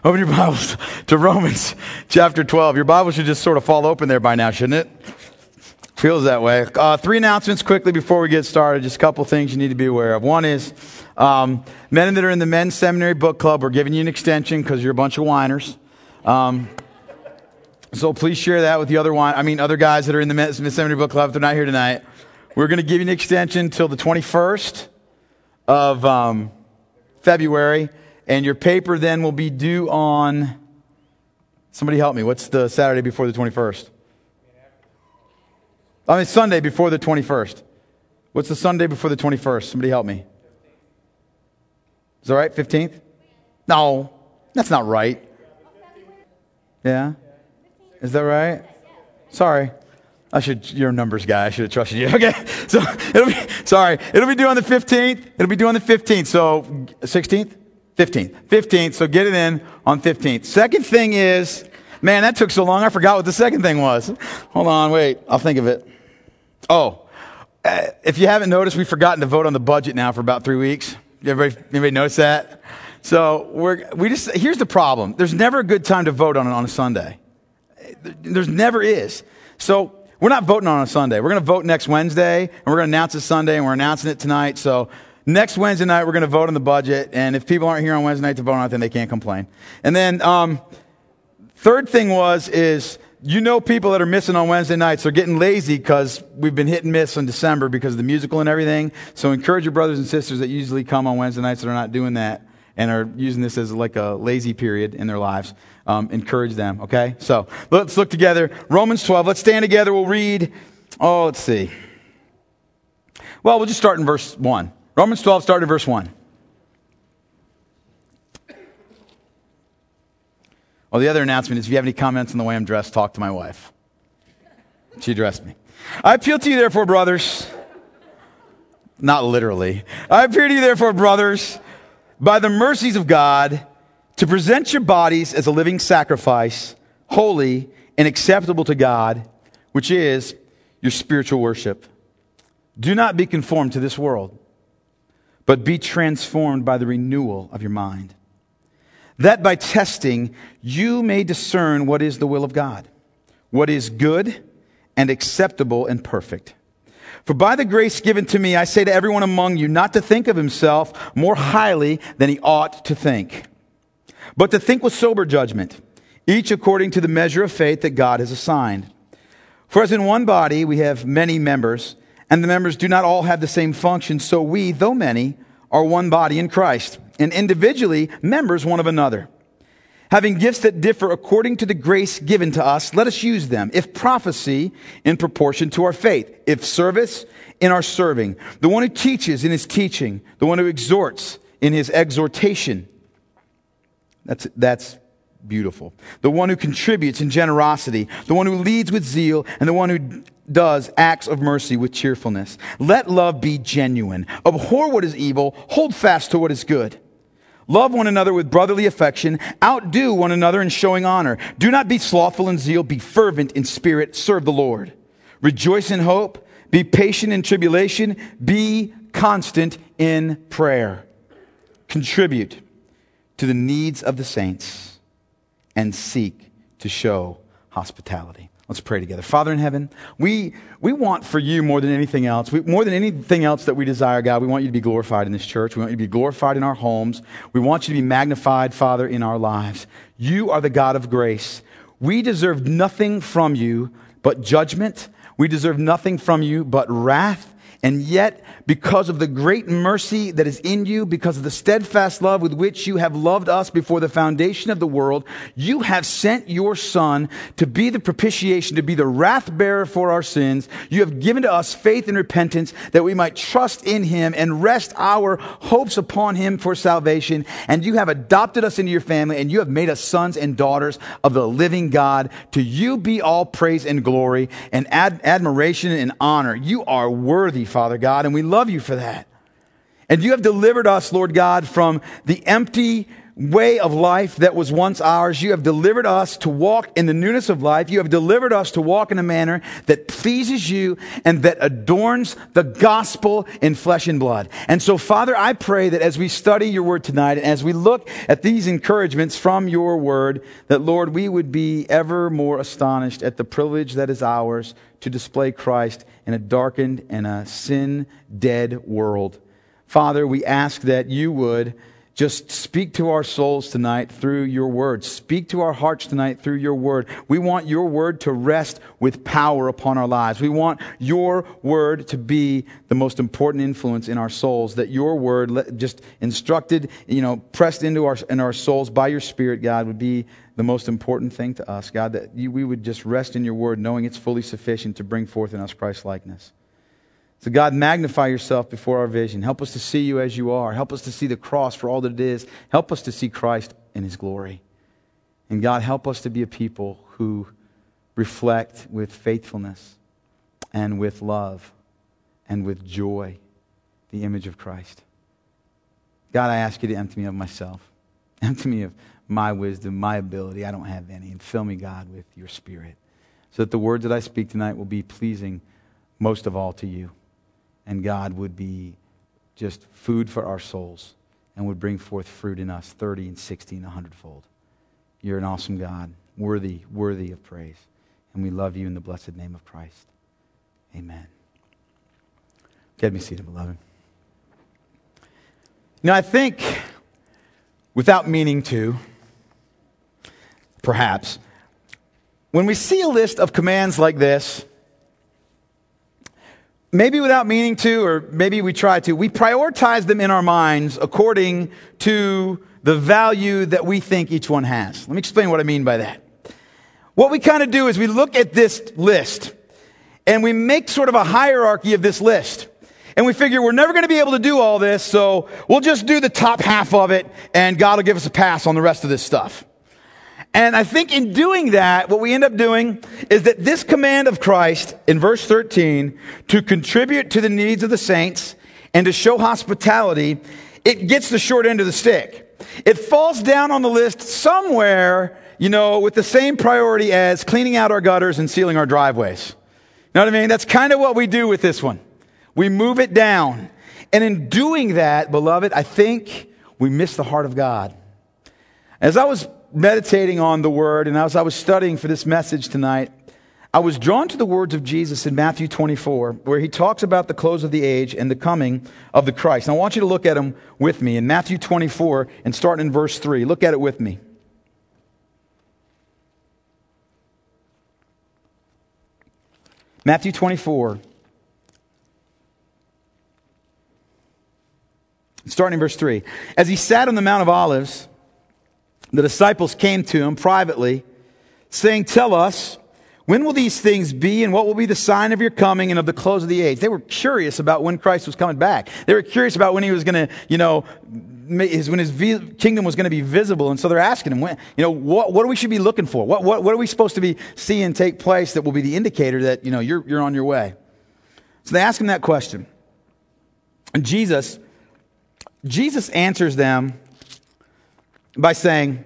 Open your Bibles to Romans chapter 12. Your Bible should just sort of fall open there by now, shouldn't it? Feels that way. 3 announcements quickly before we get started. Just a couple things you need to be aware of. One is men that are in the men's seminary book club, we're giving you an extension because you're a bunch of whiners. So please share that with the other guys that are in the men's seminary book club. If they're not here tonight, we're going to give you an extension till the 21st of February. And your paper then will be due on, somebody help me, what's the Saturday before the 21st? Sunday before the 21st. What's the Sunday before the 21st? Somebody help me. Is that right? 15th? No, that's not right. Yeah? Is that right? Sorry. You're a numbers guy. I should have trusted you. Okay. So, it'll be due on the 15th. It'll be due on the 15th. So, 16th? 15th. So get it in on 15th. Second thing is, man, that took so long. I forgot what the second thing was. Hold on, wait. I'll think of it. If you haven't noticed, we've forgotten to vote on the budget now for about 3 weeks. Anybody notice that? So here's the problem. There's never a good time to vote on it on a Sunday. There's never is. So we're not voting on a Sunday. We're going to vote next Wednesday, and we're going to announce it Sunday, and we're announcing it tonight. So next Wednesday night, we're going to vote on the budget, and if people aren't here on Wednesday night to vote on it, then they can't complain. And then third thing is people that are missing on Wednesday nights are getting lazy because we've been hit and miss in December because of the musical and everything. So encourage your brothers and sisters that usually come on Wednesday nights that are not doing that and are using this as like a lazy period in their lives. Encourage them, okay? So let's look together. Romans 12. Let's stand together. We'll read. Let's see. Well, we'll just start in verse 1. Romans 12, start in verse 1. The other announcement is if you have any comments on the way I'm dressed, talk to my wife. She dressed me. I appeal to you, therefore, brothers. Not literally. I appeal to you, therefore, brothers, by the mercies of God, to present your bodies as a living sacrifice, holy and acceptable to God, which is your spiritual worship. Do not be conformed to this world, but be transformed by the renewal of your mind, that by testing you may discern what is the will of God, what is good and acceptable and perfect. For by the grace given to me, I say to everyone among you not to think of himself more highly than he ought to think, but to think with sober judgment, each according to the measure of faith that God has assigned. For as in one body we have many members, and the members do not all have the same function, so we, though many, are one body in Christ, and individually members one of another. Having gifts that differ according to the grace given to us, let us use them. If prophecy, in proportion to our faith. If service, in our serving. The one who teaches, in his teaching. The one who exhorts, in his exhortation. That's beautiful. The one who contributes in generosity. The one who leads with zeal. And the one who does acts of mercy with cheerfulness. Let love be genuine. Abhor what is evil. Hold fast to what is good. Love one another with brotherly affection. Outdo one another in showing honor. Do not be slothful in zeal. Be fervent in spirit. Serve the Lord. Rejoice in hope. Be patient in tribulation. Be constant in prayer. Contribute to the needs of the saints and seek to show hospitality. Let's pray together. Father in heaven, we want for you more than anything else. More than anything else that we desire, God, we want you to be glorified in this church. We want you to be glorified in our homes. We want you to be magnified, Father, in our lives. You are the God of grace. We deserve nothing from you but judgment. We deserve nothing from you but wrath. And yet, because of the great mercy that is in you, because of the steadfast love with which you have loved us before the foundation of the world, you have sent your Son to be the propitiation, to be the wrath bearer for our sins. You have given to us faith and repentance that we might trust in him and rest our hopes upon him for salvation. And you have adopted us into your family, and you have made us sons and daughters of the living God. To you be all praise and glory and admiration and honor. You are worthy, Father God, and we love you for that. And you have delivered us, Lord God, from the empty way of life that was once ours. You have delivered us to walk in the newness of life. You have delivered us to walk in a manner that pleases you and that adorns the gospel in flesh and blood. And so, Father, I pray that as we study your word tonight and as we look at these encouragements from your word, that, Lord, we would be ever more astonished at the privilege that is ours to display Christ in a darkened and a sin-dead world. Father, we ask that you would just speak to our souls tonight through your word. Speak to our hearts tonight through your word. We want your word to rest with power upon our lives. We want your word to be the most important influence in our souls, that your word, just instructed, pressed into our souls by your Spirit, God, would be the most important thing to us, God, that we would just rest in your word, knowing it's fully sufficient to bring forth in us Christ-likeness. So God, magnify yourself before our vision. Help us to see you as you are. Help us to see the cross for all that it is. Help us to see Christ in his glory. And God, help us to be a people who reflect with faithfulness and with love and with joy the image of Christ. God, I ask you to empty me of myself. Empty me of my wisdom, my ability. I don't have any. And fill me, God, with your Spirit, so that the words that I speak tonight will be pleasing most of all to you. And God would be just food for our souls and would bring forth fruit in us 30 and 60 and 100-fold. You're an awesome God, worthy of praise. And we love you in the blessed name of Christ. Amen. Get me seated, beloved. I think, without meaning to, perhaps, when we see a list of commands like this, maybe without meaning to, or maybe we try to, we prioritize them in our minds according to the value that we think each one has. Let me explain what I mean by that. What we kind of do is we look at this list and we make sort of a hierarchy of this list. And we figure we're never going to be able to do all this, so we'll just do the top half of it and God will give us a pass on the rest of this stuff. And I think in doing that, what we end up doing is that this command of Christ in verse 13 to contribute to the needs of the saints and to show hospitality, it gets the short end of the stick. It falls down on the list somewhere, with the same priority as cleaning out our gutters and sealing our driveways. You know what I mean? That's kind of what we do with this one. We move it down. And in doing that, beloved, I think we miss the heart of God. As I was meditating on the word and as I was studying for this message tonight, I was drawn to the words of Jesus in Matthew 24, where he talks about the close of the age and the coming of the Christ. And I want you to look at them with me in Matthew 24 and start in verse 3. Look at it with me. Matthew 24. Starting in verse 3. As he sat on the Mount of Olives, the disciples came to him privately, saying, "Tell us, when will these things be, and what will be the sign of your coming and of the close of the age?" They were curious about when Christ was coming back. They were curious about when he was going to, when his kingdom was going to be visible. And so they're asking him, what do we should be looking for? What are we supposed to be seeing take place that will be the indicator that, you're on your way? So they ask him that question. And Jesus answers them by saying,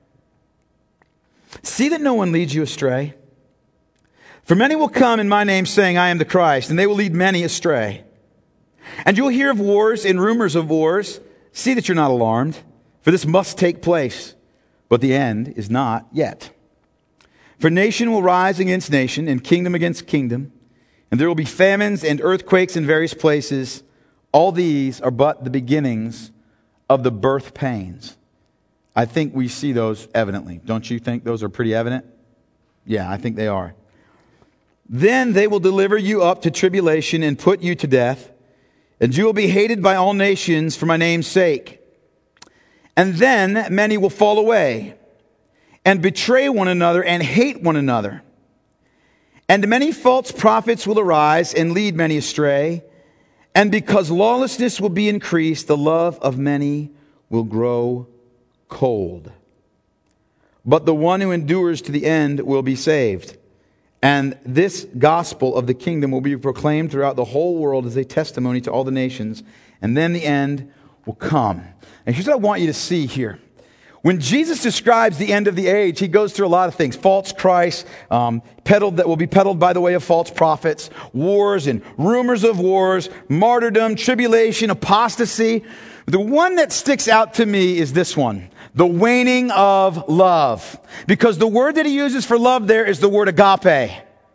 "See that no one leads you astray. For many will come in my name saying, 'I am the Christ,' and they will lead many astray. And you'll hear of wars and rumors of wars. See that you're not alarmed, for this must take place, but the end is not yet. For nation will rise against nation, and kingdom against kingdom, and there will be famines and earthquakes in various places. All these are but the beginnings of the birth pains." I think we see those evidently. Don't you think those are pretty evident? Yeah, I think they are. "Then they will deliver you up to tribulation and put you to death, and you will be hated by all nations for my name's sake. And then many will fall away and betray one another and hate one another. And many false prophets will arise and lead many astray. And because lawlessness will be increased, the love of many will grow cold. But the one who endures to the end will be saved. And this gospel of the kingdom will be proclaimed throughout the whole world as a testimony to all the nations. And then the end will come." And here's what I want you to see here. When Jesus describes the end of the age, he goes through a lot of things. False Christ, that will be peddled by the way of false prophets, wars and rumors of wars, martyrdom, tribulation, apostasy. The one that sticks out to me is this one, the waning of love. Because the word that he uses for love there is the word agape.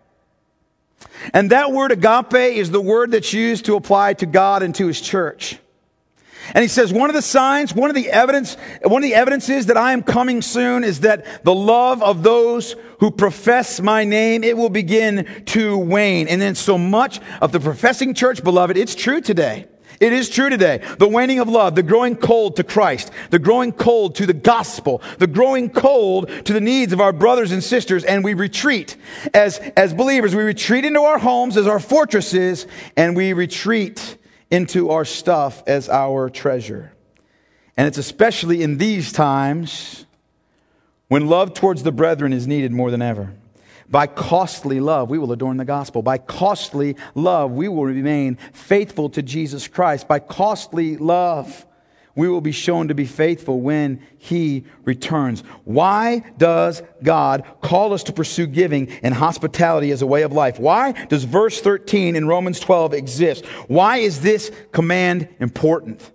And that word agape is the word that's used to apply to God and to his church. And he says, one of the signs, one of the evidences that I am coming soon is that the love of those who profess my name, it will begin to wane. And then so much of the professing church, beloved, it's true today. It is true today. The waning of love, the growing cold to Christ, the growing cold to the gospel, the growing cold to the needs of our brothers and sisters. And we retreat as believers. We retreat into our homes as our fortresses, and we retreat into our stuff as our treasure. And it's especially in these times when love towards the brethren is needed more than ever. By costly love, we will adorn the gospel. By costly love, we will remain faithful to Jesus Christ. By costly love, we will be shown to be faithful when he returns. Why does God call us to pursue giving and hospitality as a way of life? Why does verse 13 in Romans 12 exist? Why is this command important?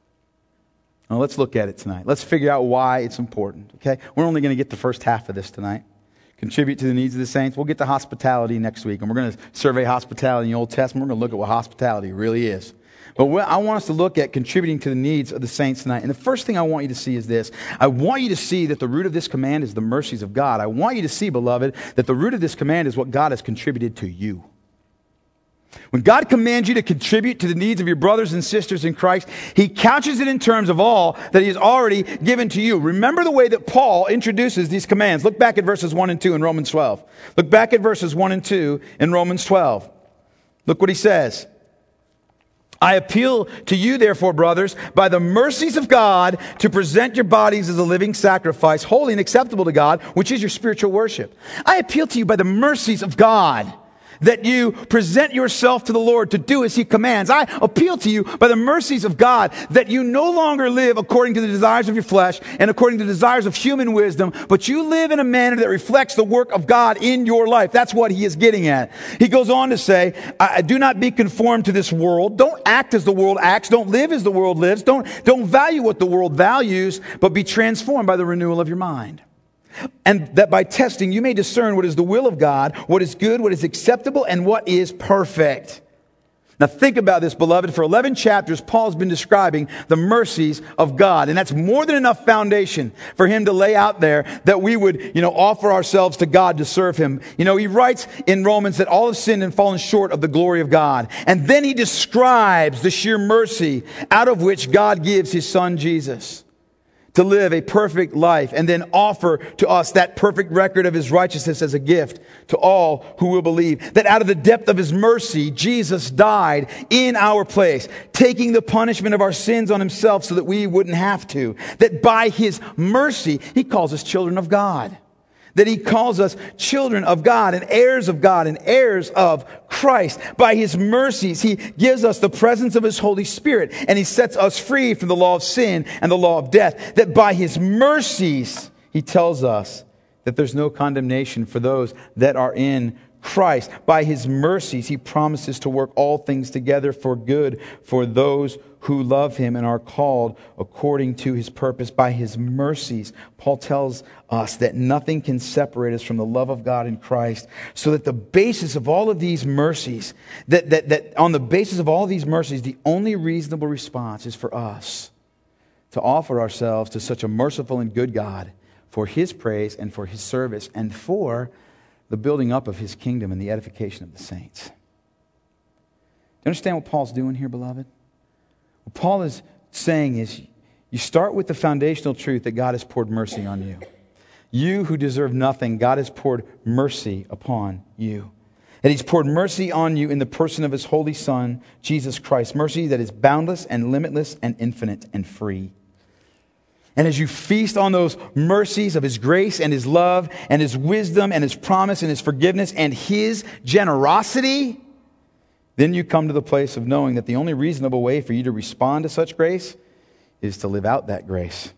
Well, let's look at it tonight. Let's figure out why it's important. Okay? We're only going to get the first half of this tonight. Contribute to the needs of the saints. We'll get to hospitality next week, and we're going to survey hospitality in the Old Testament. We're going to look at what hospitality really is. But I want us to look at contributing to the needs of the saints tonight. And the first thing I want you to see is this. I want you to see that the root of this command is the mercies of God. I want you to see, beloved, that the root of this command is what God has contributed to you. When God commands you to contribute to the needs of your brothers and sisters in Christ, he couches it in terms of all that he has already given to you. Remember the way that Paul introduces these commands. Look back at verses 1 and 2 in Romans 12. Look back at verses 1 and 2 in Romans 12. Look what he says. I appeal to you, therefore, brothers, by the mercies of God, to present your bodies as a living sacrifice, holy and acceptable to God, which is your spiritual worship. I appeal to you by the mercies of God, that you present yourself to the Lord to do as he commands. I appeal to you by the mercies of God that you no longer live according to the desires of your flesh and according to the desires of human wisdom, but you live in a manner that reflects the work of God in your life. That's what he is getting at. He goes on to say, do not be conformed to this world. Don't act as the world acts. Don't live as the world lives. Don't value what the world values, but be transformed by the renewal of your mind. And that by testing you may discern what is the will of God, what is good, what is acceptable, and what is perfect. Now think about this, beloved. For 11 chapters, Paul's been describing the mercies of God. And that's more than enough foundation for him to lay out there that we would, offer ourselves to God to serve him. He writes in Romans that all have sinned and fallen short of the glory of God. And then he describes the sheer mercy out of which God gives his son Jesus to live a perfect life and then offer to us that perfect record of his righteousness as a gift to all who will believe. That out of the depth of his mercy, Jesus died in our place, taking the punishment of our sins on himself so that we wouldn't have to. That by his mercy, he calls us children of God. That he calls us children of God and heirs of Christ. By his mercies, he gives us the presence of his Holy Spirit, and he sets us free from the law of sin and the law of death. That by his mercies, he tells us that there's no condemnation for those that are in Christ. By his mercies, he promises to work all things together for good for those who love him and are called according to his purpose. By his mercies, Paul tells us that nothing can separate us from the love of God in Christ. So that the basis of all of these mercies, that on the basis of all of these mercies, the only reasonable response is for us to offer ourselves to such a merciful and good God for his praise and for his service and for the building up of his kingdom and the edification of the saints. Do you understand what Paul's doing here, beloved? What Paul is saying is, you start with the foundational truth that God has poured mercy on you. You who deserve nothing, God has poured mercy upon you. And he's poured mercy on you in the person of his holy Son, Jesus Christ. Mercy that is boundless and limitless and infinite and free. And as you feast on those mercies of his grace and his love and his wisdom and his promise and his forgiveness and his generosity, then you come to the place of knowing that the only reasonable way for you to respond to such grace is to live out that grace.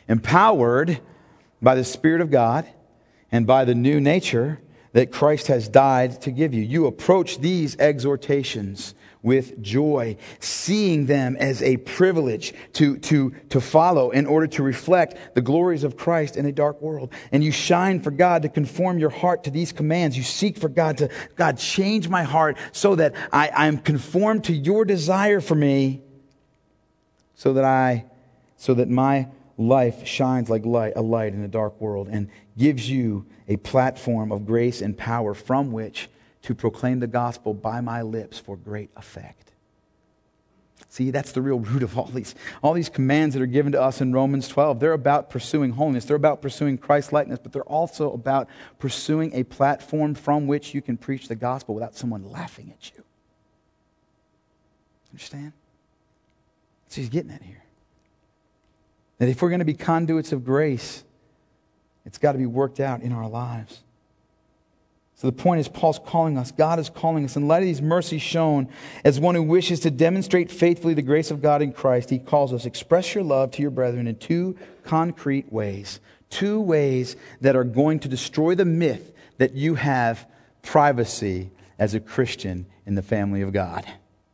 empowered by the Spirit of God and by the new nature that Christ has died to give you. You approach these exhortations with joy, seeing them as a privilege to follow in order to reflect the glories of Christ in a dark world. And you shine for God to conform your heart to these commands. You seek for God change my heart so that I am conformed to your desire for me, so that my life shines like a light in a dark world and gives you a platform of grace and power from which to proclaim the gospel by my lips for great effect. See, that's the real root of all these commands that are given to us in Romans 12. They're about pursuing holiness. They're about pursuing Christ-likeness, but they're also about pursuing a platform from which you can preach the gospel without someone laughing at you. Understand? That's what he's getting at here. That if we're going to be conduits of grace, it's got to be worked out in our lives. So the point is, Paul's calling us, God is calling us, in light of these mercies shown, as one who wishes to demonstrate faithfully the grace of God in Christ, he calls us, express your love to your brethren in two concrete ways. Two ways that are going to destroy the myth that you have privacy as a Christian in the family of God.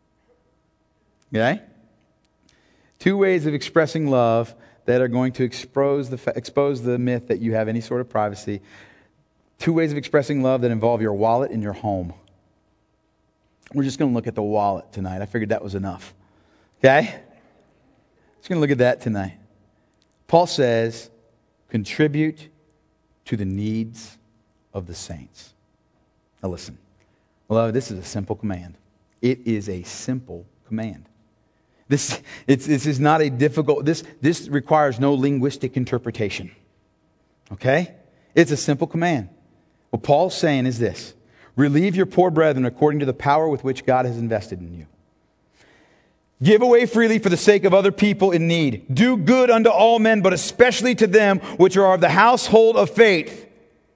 Okay? Two ways of expressing love that are going to expose the myth that you have any sort of privacy. Two ways of expressing love that involve your wallet and your home. We're just going to look at the wallet tonight. I figured that was enough. Okay? Just going to look at that tonight. Paul says, contribute to the needs of the saints. Now listen. Beloved, this is a simple command. It is a simple command. This is not a difficult, this requires no linguistic interpretation. Okay? It's a simple command. What Paul's saying is this: relieve your poor brethren according to the power with which God has invested in you. Give away freely for the sake of other people in need. Do good unto all men, but especially to them which are of the household of faith.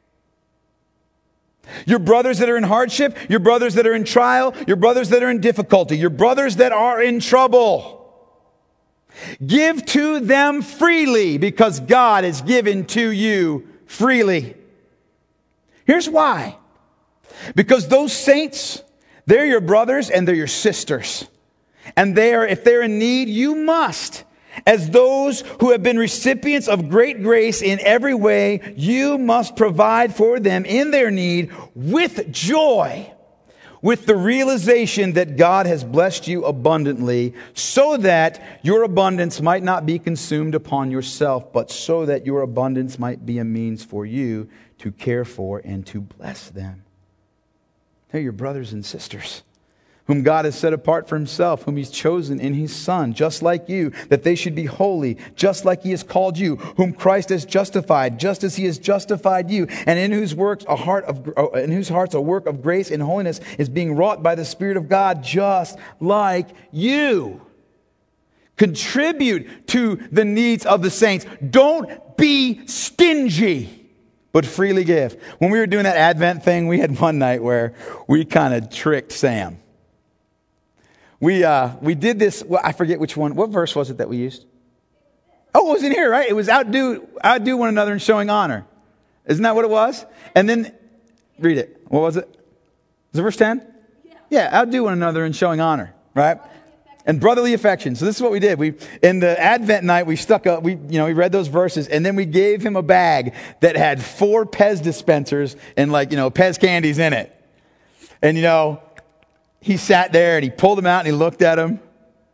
Your brothers that are in hardship, your brothers that are in trial, your brothers that are in difficulty, your brothers that are in trouble. Give to them freely because God has given to you freely. Here's why. Because those saints, they're your brothers and they're your sisters. And if they're in need, you must, as those who have been recipients of great grace in every way, you must provide for them in their need with joy, with the realization that God has blessed you abundantly, so that your abundance might not be consumed upon yourself, but so that your abundance might be a means for you to care for and to bless them. They're your brothers and sisters, whom God has set apart for himself, whom he's chosen in his Son, just like you, that they should be holy, just like he has called you, whom Christ has justified, just as he has justified you, and in whose hearts a work of grace and holiness is being wrought by the Spirit of God, just like you. Contribute to the needs of the saints. Don't be stingy, but freely give. When we were doing that Advent thing, we had one night where we kind of tricked Sam. We did this, well, I forget which one. What verse was it that we used? Oh, it was in here, right? It was outdo one another in showing honor. Isn't that what it was? And then, read it. What was it? Was it verse 10? Yeah, outdo one another in showing honor, right? And brotherly affection. So this is what we did. In the Advent night, we we read those verses, and then we gave him a bag that had 4 Pez dispensers and Pez candies in it. And he sat there and he pulled them out and he looked at them.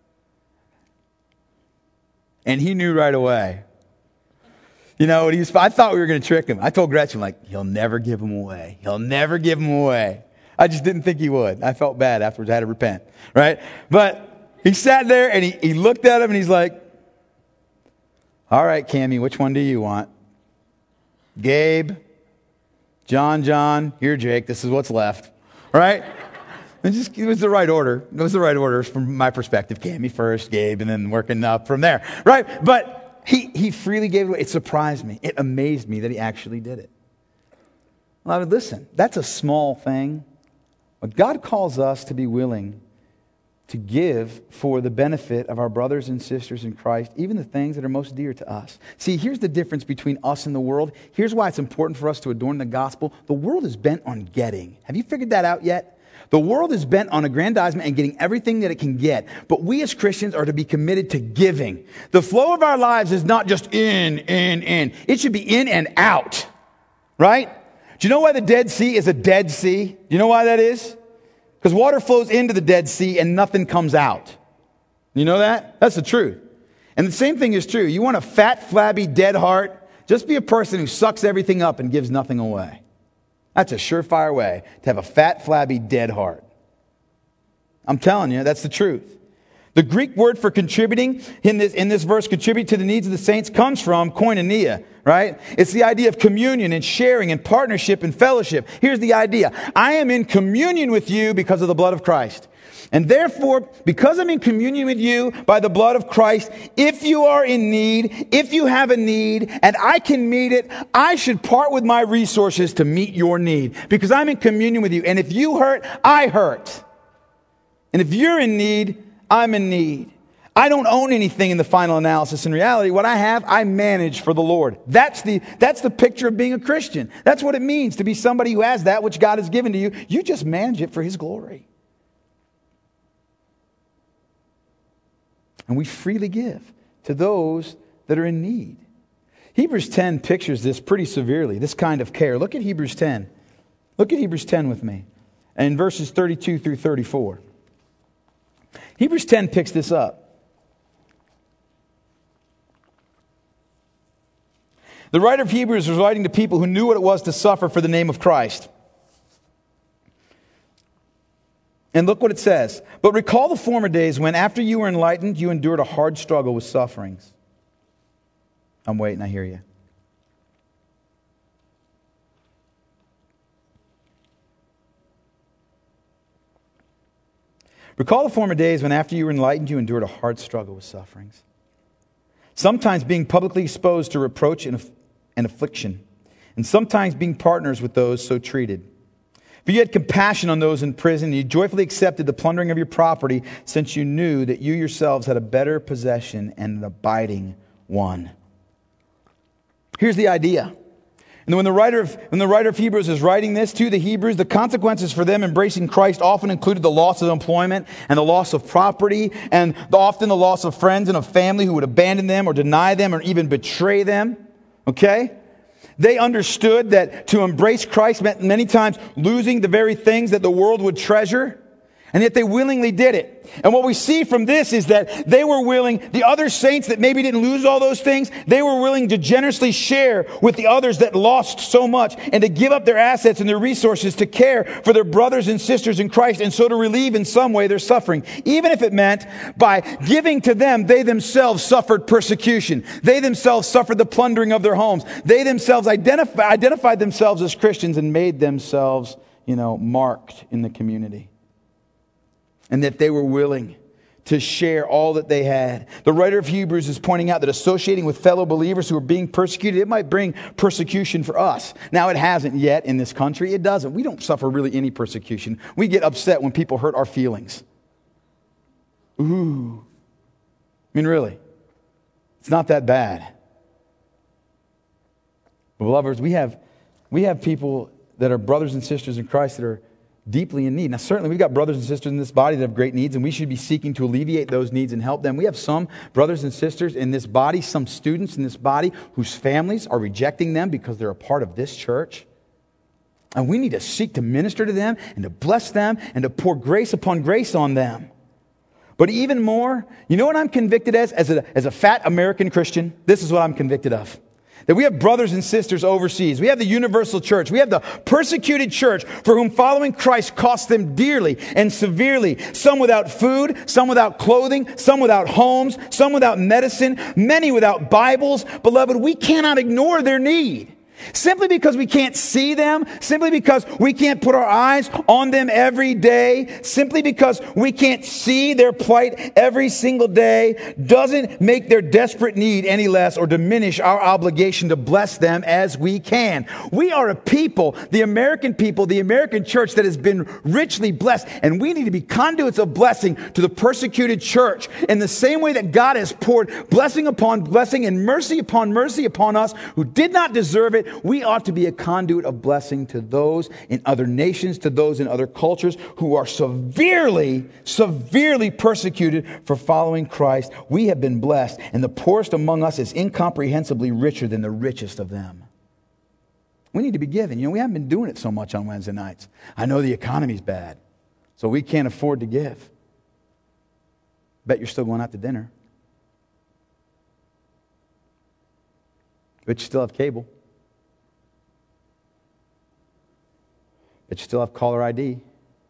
And he knew right away. I thought we were going to trick him. I told Gretchen, he'll never give them away. He'll never give them away. I just didn't think he would. I felt bad afterwards. I had to repent, right? But he sat there and he looked at him and he's like, all right, Cammie, which one do you want? Gabe, John, here, Jake, this is what's left, right? It was the right order. It was the right order from my perspective. Cammie first, Gabe, and then working up from there, right? But he freely gave it away. It surprised me. It amazed me that he actually did it. Well, listen, that's a small thing. But God calls us to be willing to give for the benefit of our brothers and sisters in Christ, even the things that are most dear to us. See, here's the difference between us and the world. Here's why it's important for us to adorn the gospel. The world is bent on getting. Have you figured that out yet? The world is bent on aggrandizement and getting everything that it can get. But we as Christians are to be committed to giving. The flow of our lives is not just in. It should be in and out. Right? Do you know why the Dead Sea is a Dead Sea? Do you know why that is? Because water flows into the Dead Sea and nothing comes out. You know that? That's the truth. And the same thing is true. You want a fat, flabby, dead heart? Just be a person who sucks everything up and gives nothing away. That's a surefire way to have a fat, flabby, dead heart. I'm telling you, that's the truth. The Greek word for contributing in this verse, contribute to the needs of the saints, comes from koinonia, right? It's the idea of communion and sharing and partnership and fellowship. Here's the idea. I am in communion with you because of the blood of Christ. And therefore, because I'm in communion with you by the blood of Christ, if you are in need, if you have a need, and I can meet it, I should part with my resources to meet your need. Because I'm in communion with you. And if you hurt, I hurt. And if you're in need, I'm in need. I don't own anything in the final analysis. In reality, what I have, I manage for the Lord. That's the picture of being a Christian. That's what it means to be somebody who has that which God has given to you. You just manage it for His glory. And we freely give to those that are in need. Hebrews 10 pictures this pretty severely, this kind of care. Look at Hebrews 10. Look at Hebrews 10 with me. And verses 32 through 34. Hebrews 10 picks this up. The writer of Hebrews was writing to people who knew what it was to suffer for the name of Christ. And look what it says. But recall the former days when, after you were enlightened, you endured a hard struggle with sufferings. I'm waiting, I hear you. Recall the former days when, after you were enlightened, you endured a hard struggle with sufferings. Sometimes being publicly exposed to reproach and affliction, and sometimes being partners with those so treated. For you had compassion on those in prison, and you joyfully accepted the plundering of your property, since you knew that you yourselves had a better possession and an abiding one. Here's the idea. And when the writer of Hebrews is writing this to the Hebrews, the consequences for them embracing Christ often included the loss of employment and the loss of property, and often the loss of friends and of family who would abandon them or deny them or even betray them. Okay? They understood that to embrace Christ meant many times losing the very things that the world would treasure, and yet they willingly did it. And what we see from this is that they were willing, the other saints that maybe didn't lose all those things, they were willing to generously share with the others that lost so much, and to give up their assets and their resources to care for their brothers and sisters in Christ, and so to relieve in some way their suffering. Even if it meant by giving to them, they themselves suffered persecution. They themselves suffered the plundering of their homes. They themselves identified themselves as Christians and made themselves, marked in the community. And that they were willing to share all that they had. The writer of Hebrews is pointing out that associating with fellow believers who are being persecuted, it might bring persecution for us. Now, it hasn't yet in this country. It doesn't. We don't suffer really any persecution. We get upset when people hurt our feelings. Ooh. Really, it's not that bad. Beloveds, we have people that are brothers and sisters in Christ that are deeply in need. Now, certainly we've got brothers and sisters in this body that have great needs, and we should be seeking to alleviate those needs and help them. We have some brothers and sisters in this body, some students in this body whose families are rejecting them because they're a part of this church. And we need to seek to minister to them and to bless them and to pour grace upon grace on them. But even more, you know what I'm convicted as a fat American Christian? This is what I'm convicted of. That we have brothers and sisters overseas. We have the universal church. We have the persecuted church for whom following Christ costs them dearly and severely. Some without food, some without clothing, some without homes, some without medicine, many without Bibles. Beloved, we cannot ignore their need. Simply because we can't see them, simply because we can't put our eyes on them every day, simply because we can't see their plight every single day, doesn't make their desperate need any less or diminish our obligation to bless them as we can. We are a people, the American church that has been richly blessed, and we need to be conduits of blessing to the persecuted church in the same way that God has poured blessing upon blessing and mercy upon us who did not deserve it. We ought to be a conduit of blessing to those in other nations, to those in other cultures who are severely persecuted for following Christ. We have been blessed, and the poorest among us is incomprehensibly richer than the richest of them. We need to be giving. We haven't been doing it so much on Wednesday nights. I know the economy's bad, so we can't afford to give. Bet you're still going out to dinner. But you still have cable. But you still have caller ID.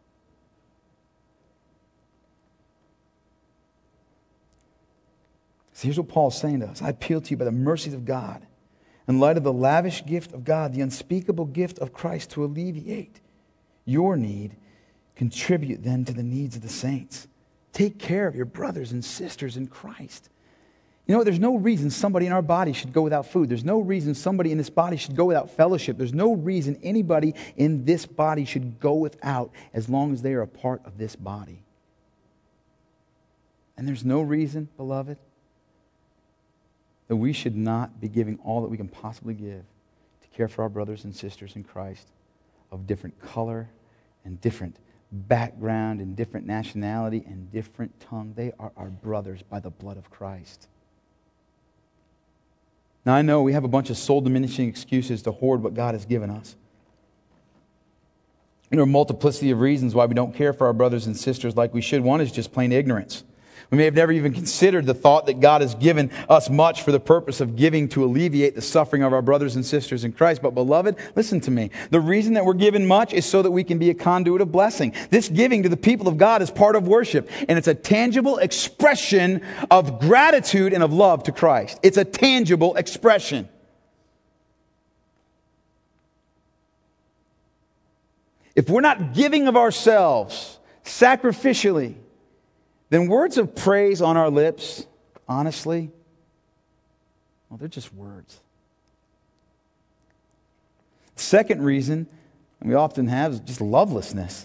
So here's what Paul's saying to us. I appeal to you by the mercies of God, in light of the lavish gift of God, the unspeakable gift of Christ, to alleviate your need. Contribute then to the needs of the saints. Take care of your brothers and sisters in Christ. There's no reason somebody in our body should go without food. There's no reason somebody in this body should go without fellowship. There's no reason anybody in this body should go without as long as they are a part of this body. And there's no reason, beloved, that we should not be giving all that we can possibly give to care for our brothers and sisters in Christ of different color and different background and different nationality and different tongue. They are our brothers by the blood of Christ. Now, I know we have a bunch of soul-diminishing excuses to hoard what God has given us. There are a multiplicity of reasons why we don't care for our brothers and sisters like we should. One is just plain ignorance. We may have never even considered the thought that God has given us much for the purpose of giving to alleviate the suffering of our brothers and sisters in Christ. But beloved, listen to me. The reason that we're given much is so that we can be a conduit of blessing. This giving to the people of God is part of worship, and it's a tangible expression of gratitude and of love to Christ. It's a tangible expression. If we're not giving of ourselves sacrificially, then words of praise on our lips, honestly, well, they're just words. Second reason we often have is just lovelessness.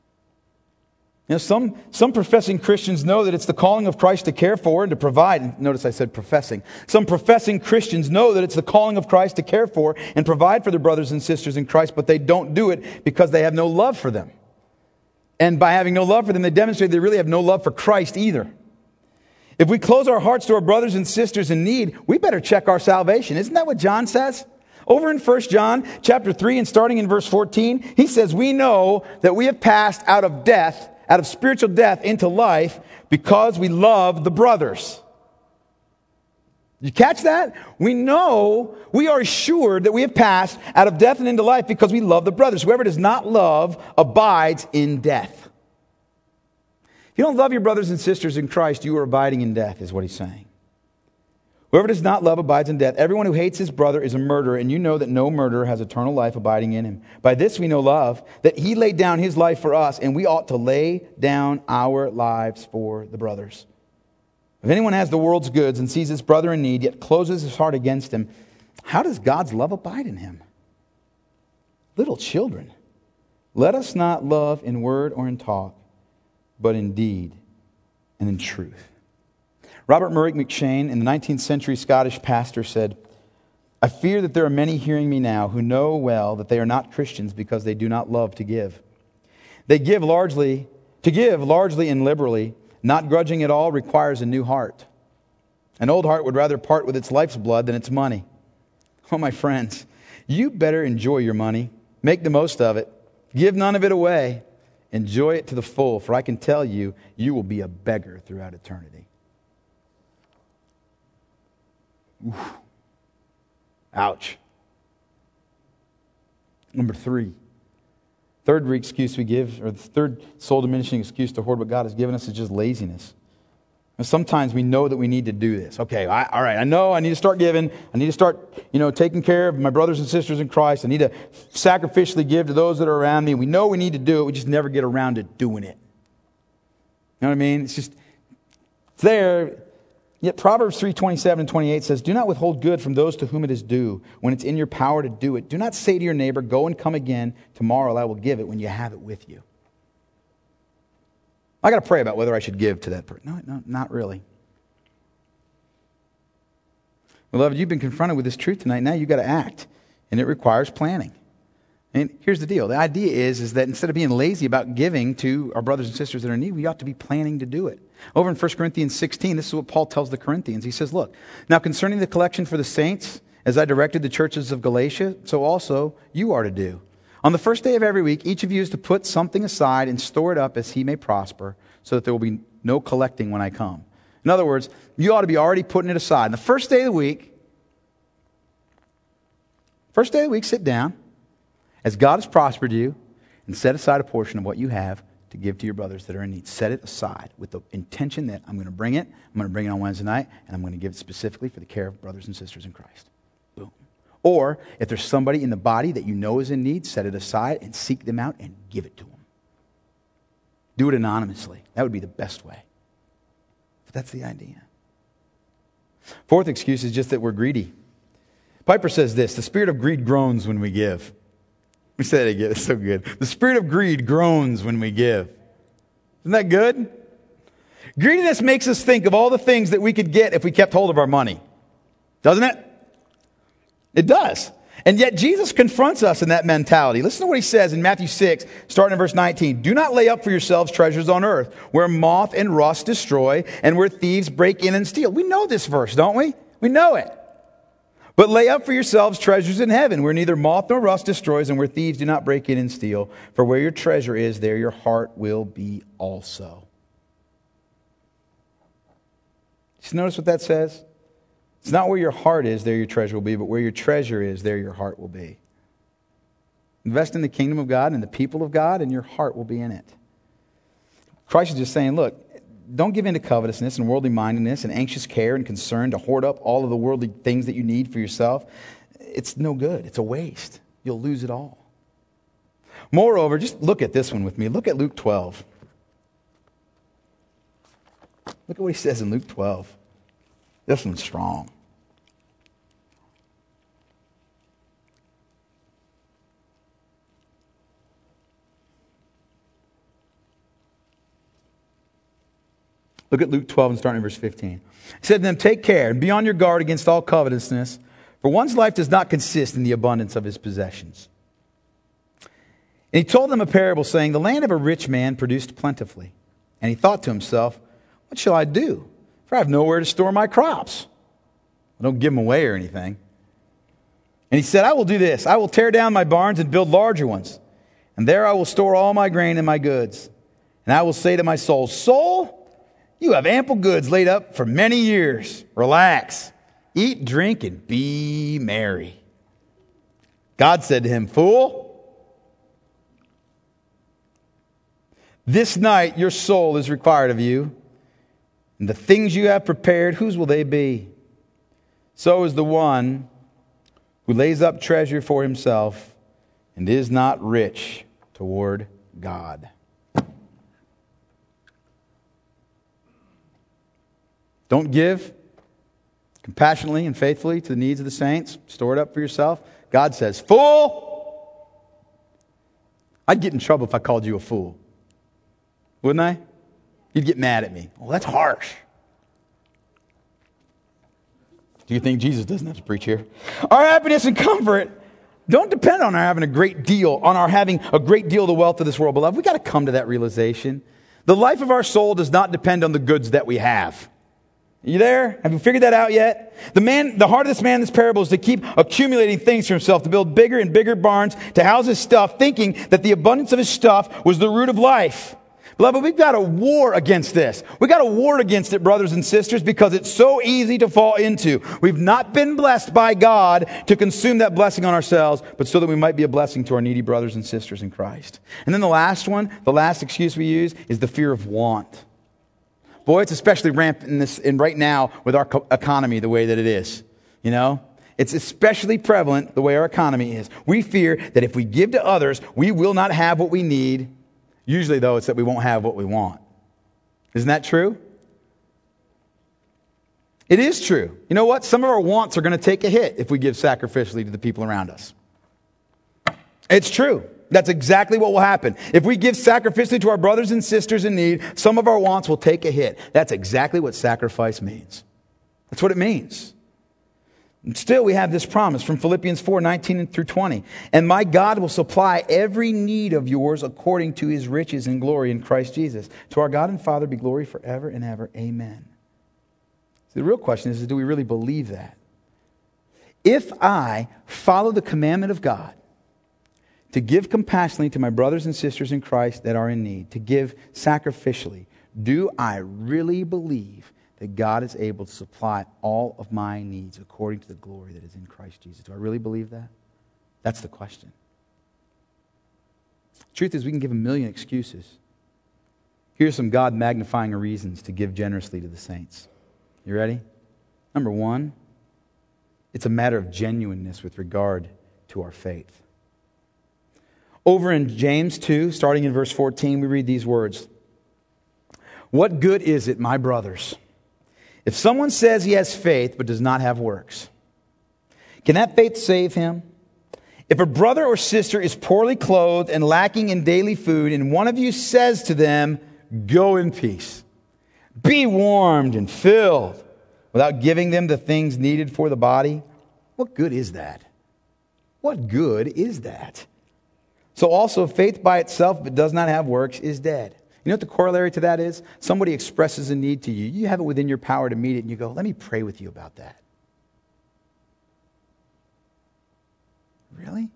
Some professing Christians know that it's the calling of Christ to care for and to provide. Notice I said professing. Some professing Christians know that it's the calling of Christ to care for and provide for their brothers and sisters in Christ, but they don't do it because they have no love for them. And by having no love for them, they demonstrate they really have no love for Christ either. If we close our hearts to our brothers and sisters in need, we better check our salvation. Isn't that what John says? Over in 1 John chapter 3 and starting in verse 14, he says, we know that we have passed out of spiritual death into life because we love the brothers. You catch that? We know, we are assured that we have passed out of death and into life because we love the brothers. Whoever does not love abides in death. If you don't love your brothers and sisters in Christ, you are abiding in death, is what he's saying. Whoever does not love abides in death. Everyone who hates his brother is a murderer, and you know that no murderer has eternal life abiding in him. By this we know love, that he laid down his life for us, and we ought to lay down our lives for the brothers. If anyone has the world's goods and sees his brother in need, yet closes his heart against him, how does God's love abide in him? Little children, let us not love in word or in talk, but in deed and in truth. Robert Murray McCheyne, in the 19th century Scottish pastor, said, I fear that there are many hearing me now who know well that they are not Christians because they do not love to give. They give largely and liberally, not grudging at all, requires a new heart. An old heart would rather part with its life's blood than its money. Oh, my friends, you better enjoy your money. Make the most of it. Give none of it away. Enjoy it to the full, for I can tell you, you will be a beggar throughout eternity. Oof. Ouch. Number 3. Third excuse we give, or the third soul-diminishing excuse to hoard what God has given us is just laziness. Sometimes we know that we need to do this. Okay, all right, I know I need to start giving. I need to start, taking care of my brothers and sisters in Christ. I need to sacrificially give to those that are around me. We know we need to do it. We just never get around to doing it. You know what I mean? It's there. Yet Proverbs 3:27 and 28 says, do not withhold good from those to whom it is due when it's in your power to do it. Do not say to your neighbor, go and come again. Tomorrow I will give it when you have it with you. I got to pray about whether I should give to that person. No, not really. Beloved, you've been confronted with this truth tonight. Now you've got to act, and it requires planning. And here's the deal. The idea is that instead of being lazy about giving to our brothers and sisters that are in need, we ought to be planning to do it. Over in 1 Corinthians 16, this is what Paul tells the Corinthians. He says, look, now concerning the collection for the saints, as I directed the churches of Galatia, so also you are to do. On the first day of every week, each of you is to put something aside and store it up as he may prosper, so that there will be no collecting when I come. In other words, you ought to be already putting it aside. And the first day of the week, sit down, as God has prospered you, and set aside a portion of what you have to give to your brothers that are in need. Set it aside with the intention that I'm going to bring it on Wednesday night, and I'm going to give it specifically for the care of brothers and sisters in Christ. Boom. Or, if there's somebody in the body that you know is in need, set it aside and seek them out and give it to them. Do it anonymously. That would be the best way. But that's the idea. Fourth excuse is just that we're greedy. Piper says this, the spirit of greed groans when we give. Let me say that again, it's so good. The spirit of greed groans when we give. Isn't that good? Greediness makes us think of all the things that we could get if we kept hold of our money. Doesn't it? It does. And yet Jesus confronts us in that mentality. Listen to what he says in Matthew 6, starting in verse 19. Do not lay up for yourselves treasures on earth, where moth and rust destroy, and where thieves break in and steal. We know this verse, don't we? We know it. But lay up for yourselves treasures in heaven, where neither moth nor rust destroys, and where thieves do not break in and steal. For where your treasure is, there your heart will be also. Just notice what that says? It's not where your heart is, there your treasure will be, but where your treasure is, there your heart will be. Invest in the kingdom of God and the people of God, and your heart will be in it. Christ is just saying, look, don't give in to covetousness and worldly mindedness and anxious care and concern to hoard up all of the worldly things that you need for yourself. It's no good. It's a waste. You'll lose it all. Moreover, just look at this one with me. Look at Luke 12. Look at what he says in Luke 12. This one's strong. Look at Luke 12 and starting in verse 15. He said to them, take care and be on your guard against all covetousness, for one's life does not consist in the abundance of his possessions. And he told them a parable, saying, the land of a rich man produced plentifully. And he thought to himself, what shall I do? For I have nowhere to store my crops. I don't give them away or anything. And he said, I will do this. I will tear down my barns and build larger ones. And there I will store all my grain and my goods. And I will say to my soul, soul, you have ample goods laid up for many years. Relax. Eat, drink, and be merry. God said to him, fool, this night your soul is required of you. And the things you have prepared, whose will they be? So is the one who lays up treasure for himself and is not rich toward God. Don't give compassionately and faithfully to the needs of the saints. Store it up for yourself. God says, fool! I'd get in trouble if I called you a fool. Wouldn't I? You'd get mad at me. Well, that's harsh. Do you think Jesus doesn't have to preach here? Our happiness and comfort don't depend on our having a great deal, on our having a great deal of the wealth of this world. Beloved, we've got to come to that realization. The life of our soul does not depend on the goods that we have. You there? Have you figured that out yet? The heart of this man in this parable is to keep accumulating things for himself, to build bigger and bigger barns, to house his stuff, thinking that the abundance of his stuff was the root of life. Beloved, we've got a war against this. We've got a war against it, brothers and sisters, because it's so easy to fall into. We've not been blessed by God to consume that blessing on ourselves, but so that we might be a blessing to our needy brothers and sisters in Christ. And then the last excuse we use is the fear of want. Boy, it's especially rampant right now with our economy the way that it is. You know? It's especially prevalent the way our economy is. We fear that if we give to others, we will not have what we need. Usually, though, it's that we won't have what we want. Isn't that true? It is true. You know what? Some of our wants are going to take a hit if we give sacrificially to the people around us. It's true. That's exactly what will happen. If we give sacrificially to our brothers and sisters in need, some of our wants will take a hit. That's exactly what sacrifice means. That's what it means. And still, we have this promise from Philippians 4:19 through 20. And my God will supply every need of yours according to his riches and glory in Christ Jesus. To our God and Father be glory forever and ever. Amen. So the real question is do we really believe that? If I follow the commandment of God to give compassionately to my brothers and sisters in Christ that are in need, to give sacrificially, do I really believe that God is able to supply all of my needs according to the glory that is in Christ Jesus? Do I really believe that? That's the question. The truth is, we can give a million excuses. Here's some God magnifying reasons to give generously to the saints. You ready? Number one, it's a matter of genuineness with regard to our faith. Over in James 2, starting in verse 14, we read these words. What good is it, my brothers, if someone says he has faith but does not have works? Can that faith save him? If a brother or sister is poorly clothed and lacking in daily food, and one of you says to them, go in peace, be warmed and filled, without giving them the things needed for the body, what good is that? What good is that? So also, faith by itself, but does not have works, is dead. You know what the corollary to that is? Somebody expresses a need to you. You have it within your power to meet it, and you go, let me pray with you about that. Really?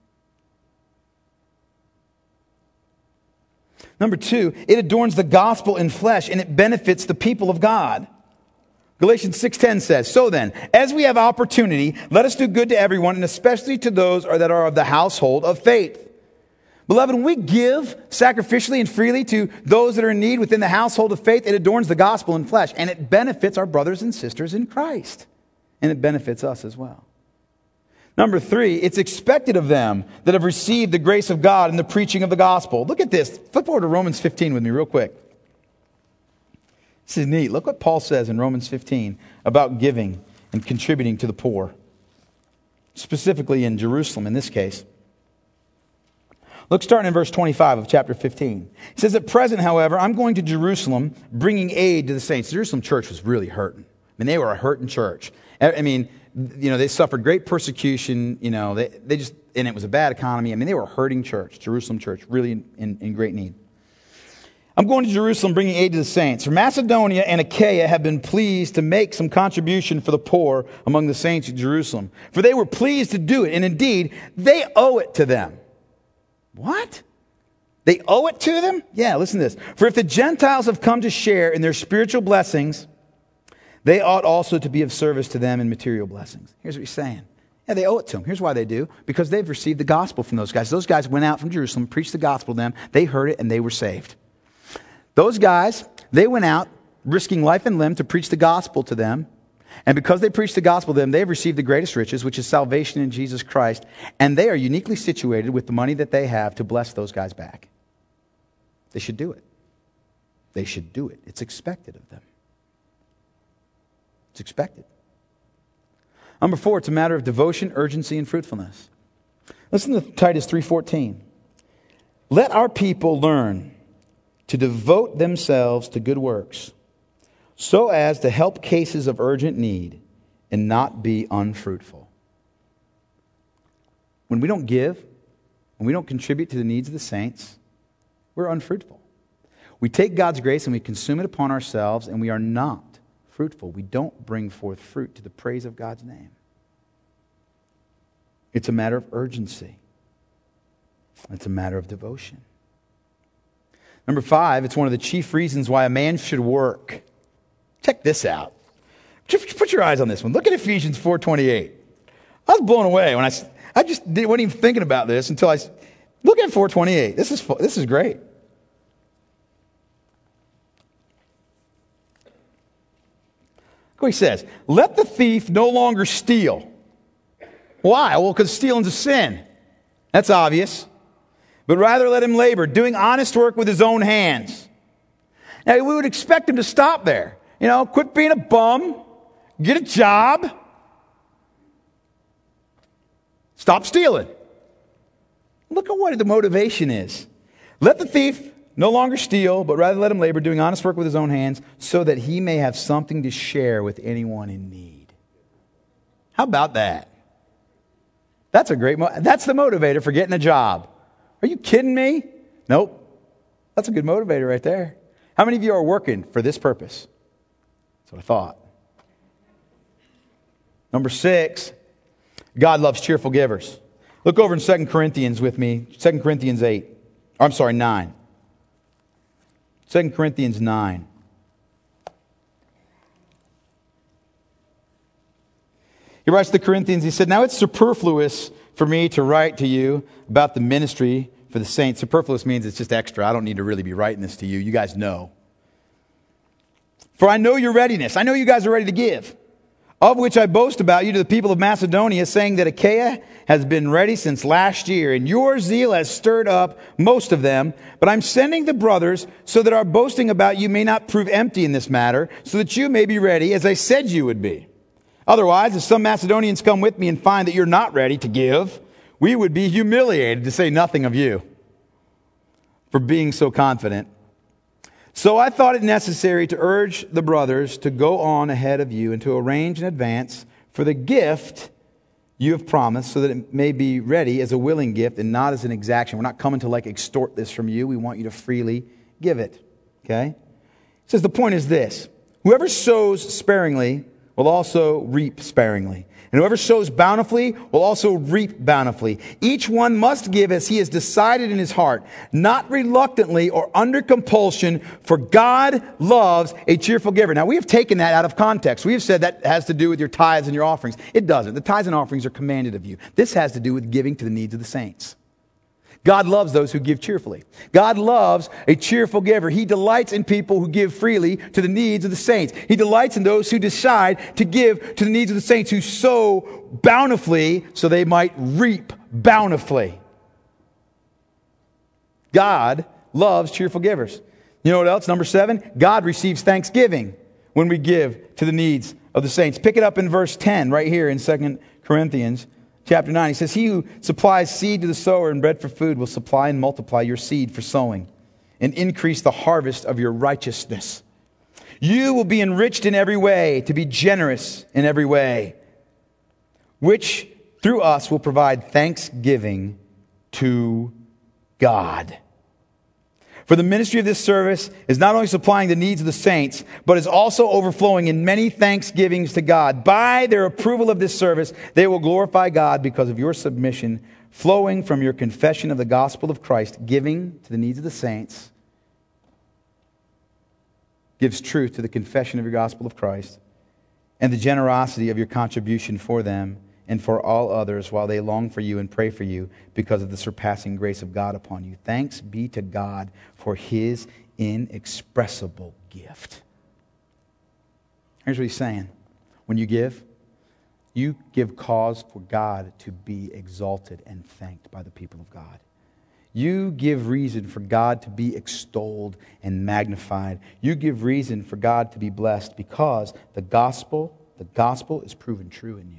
Number two, it adorns the gospel in flesh, and it benefits the people of God. Galatians 6:10 says, so then, as we have opportunity, let us do good to everyone, and especially to those that are of the household of faith. Beloved, when we give sacrificially and freely to those that are in need within the household of faith, it adorns the gospel in flesh, and it benefits our brothers and sisters in Christ. And it benefits us as well. Number three, it's expected of them that have received the grace of God in the preaching of the gospel. Look at this. Flip over to Romans 15 with me real quick. This is neat. Look what Paul says in Romans 15 about giving and contributing to the poor. Specifically in Jerusalem in this case. Look, starting in verse 25 of chapter 15. He says, at present, however, I'm going to Jerusalem, bringing aid to the saints. The Jerusalem church was really hurting. I mean, they were a hurting church. I mean, you know, they suffered great persecution. You know, they just, and it was a bad economy. I mean, they were a hurting church, Jerusalem church, really in great need. I'm going to Jerusalem, bringing aid to the saints. For Macedonia and Achaia have been pleased to make some contribution for the poor among the saints of Jerusalem. For they were pleased to do it, and indeed, they owe it to them. What? They owe it to them? Yeah, listen to this. For if the Gentiles have come to share in their spiritual blessings, they ought also to be of service to them in material blessings. Here's what he's saying. Yeah, they owe it to them. Here's why they do. Because they've received the gospel from those guys. Those guys went out from Jerusalem, preached the gospel to them. They heard it, and they were saved. Those guys, they went out, risking life and limb to preach the gospel to them. And because they preach the gospel to them, they have received the greatest riches, which is salvation in Jesus Christ. And they are uniquely situated with the money that they have to bless those guys back. They should do it. They should do it. It's expected of them. It's expected. Number four, it's a matter of devotion, urgency, and fruitfulness. Listen to Titus 3:14. Let our people learn to devote themselves to good works, so as to help cases of urgent need and not be unfruitful. When we don't give, when we don't contribute to the needs of the saints, we're unfruitful. We take God's grace and we consume it upon ourselves, and we are not fruitful. We don't bring forth fruit to the praise of God's name. It's a matter of urgency. It's a matter of devotion. Number five, it's one of the chief reasons why a man should work. Check this out. Put your eyes on this one. Look at Ephesians 4:28. I was blown away when I just wasn't even thinking about this until look at 4:28. This is great. what he says. Let the thief no longer steal. Why? Well, because stealing's a sin. That's obvious. But rather let him labor, doing honest work with his own hands. Now, we would expect him to stop there. Quit being a bum. Get a job. Stop stealing. Look at what the motivation is. Let the thief no longer steal, but rather let him labor, doing honest work with his own hands, so that he may have something to share with anyone in need. How about that? That's that's the motivator for getting a job. Are you kidding me? Nope. That's a good motivator right there. How many of you are working for this purpose? That's what I thought. Number 6, God loves cheerful givers. Look over in 2 Corinthians with me. 2 Corinthians 9. 2 Corinthians 9. He writes to the Corinthians, he said, now it's superfluous for me to write to you about the ministry for the saints. Superfluous means it's just extra. I don't need to really be writing this to you. You guys know. For I know your readiness. I know you guys are ready to give. Of which I boast about you to the people of Macedonia, saying that Achaia has been ready since last year, and your zeal has stirred up most of them. But I'm sending the brothers so that our boasting about you may not prove empty in this matter, so that you may be ready, as I said you would be. Otherwise, if some Macedonians come with me and find that you're not ready to give, we would be humiliated, to say nothing of you, for being so confident. So I thought it necessary to urge the brothers to go on ahead of you and to arrange in advance for the gift you have promised, so that it may be ready as a willing gift and not as an exaction. We're not coming to extort this from you. We want you to freely give it. Okay? It says the point is this. Whoever sows sparingly will also reap sparingly. And whoever sows bountifully will also reap bountifully. Each one must give as he has decided in his heart, not reluctantly or under compulsion, for God loves a cheerful giver. Now, we have taken that out of context. We have said that has to do with your tithes and your offerings. It doesn't. The tithes and offerings are commanded of you. This has to do with giving to the needs of the saints. God loves those who give cheerfully. God loves a cheerful giver. He delights in people who give freely to the needs of the saints. He delights in those who decide to give to the needs of the saints, who sow bountifully so they might reap bountifully. God loves cheerful givers. You know what else? Number 7, God receives thanksgiving when we give to the needs of the saints. Pick it up in verse 10 right here in 2 Corinthians. Chapter 9, he says, he who supplies seed to the sower and bread for food will supply and multiply your seed for sowing and increase the harvest of your righteousness. You will be enriched in every way, to be generous in every way, which through us will provide thanksgiving to God. For the ministry of this service is not only supplying the needs of the saints, but is also overflowing in many thanksgivings to God. By their approval of this service, they will glorify God because of your submission, flowing from your confession of the gospel of Christ, giving to the needs of the saints, gives truth to the confession of your gospel of Christ, and the generosity of your contribution for them and for all others, while they long for you and pray for you because of the surpassing grace of God upon you. Thanks be to God for his inexpressible gift. Here's what he's saying. When you give cause for God to be exalted and thanked by the people of God. You give reason for God to be extolled and magnified. You give reason for God to be blessed because the gospel is proven true in you.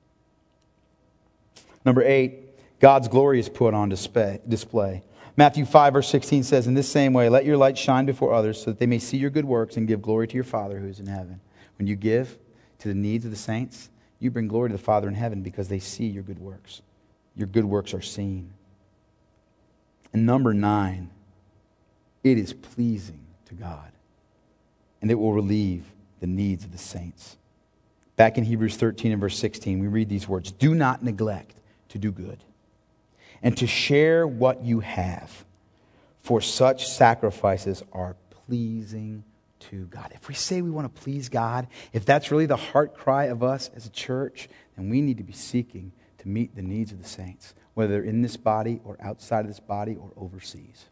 Number 8, God's glory is put on display. Matthew 5, verse 16 says, in this same way, let your light shine before others so that they may see your good works and give glory to your Father who is in heaven. When you give to the needs of the saints, you bring glory to the Father in heaven because they see your good works. Your good works are seen. And number 9, it is pleasing to God, and it will relieve the needs of the saints. Back in Hebrews 13 and verse 16, we read these words, do not neglect to do good and to share what you have, for such sacrifices are pleasing to God. If we say we want to please God, if that's really the heart cry of us as a church, then we need to be seeking to meet the needs of the saints, whether they're in this body or outside of this body or overseas.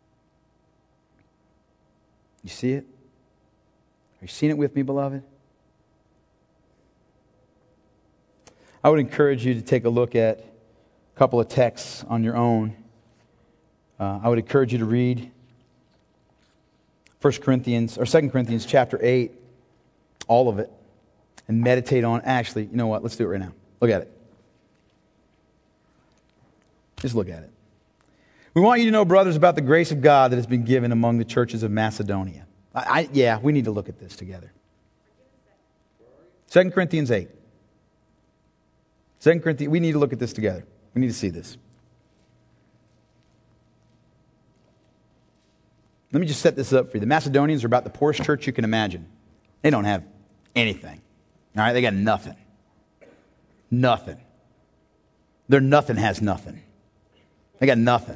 You see it? Are you seeing it with me, beloved? I would encourage you to take a look at a couple of texts on your own. I would encourage you to read 2 Corinthians chapter 8, all of it, and meditate on. Actually, you know what? Let's do it right now. Look at it. Just look at it. We want you to know, brothers, about the grace of God that has been given among the churches of Macedonia. We need to look at this together. 2 Corinthians 8. 2 Corinthians, we need to look at this together. We need to see this. Let me just set this up for you. The Macedonians are about the poorest church you can imagine. They don't have anything. All right, they got nothing. Nothing. Their nothing has nothing. They got nothing.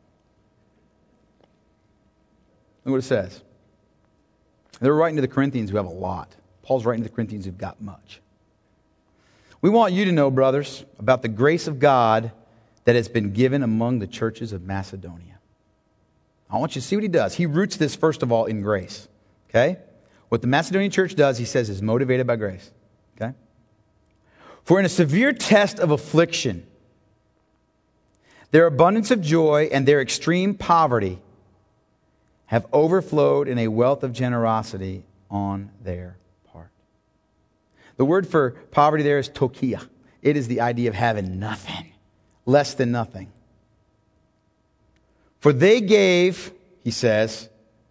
Look what it says. They're writing to the Corinthians who have a lot. Paul's writing to the Corinthians who've got much. We want you to know, brothers, about the grace of God that has been given among the churches of Macedonia. I want you to see what he does. He roots this, first of all, in grace. Okay? What the Macedonian church does, he says, is motivated by grace. Okay? For in a severe test of affliction, their abundance of joy and their extreme poverty have overflowed in a wealth of generosity on their part. The word for poverty there is tokia. It is the idea of having nothing, less than nothing. For they gave, he says,